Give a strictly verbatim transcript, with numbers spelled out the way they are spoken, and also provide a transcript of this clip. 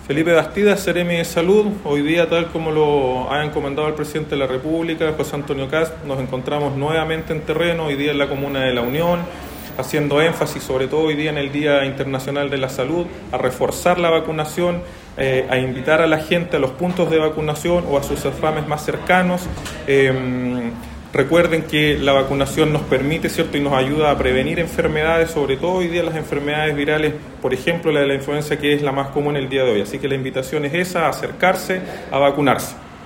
Felipe Bastida, Seremi de Salud. Hoy día, tal como lo ha encomendado el presidente de la República, José Antonio Kast, nos encontramos nuevamente en terreno, hoy día en la Comuna de La Unión, haciendo énfasis, sobre todo hoy día en el Día Internacional de la Salud, a reforzar la vacunación, eh, a invitar a la gente a los puntos de vacunación o a sus exámenes más cercanos. Eh, Recuerden que la vacunación nos permite, ¿cierto?, y nos ayuda a prevenir enfermedades, sobre todo hoy día las enfermedades virales, por ejemplo la de la influenza, que es la más común el día de hoy. Así que la invitación es esa, a acercarse, a vacunarse.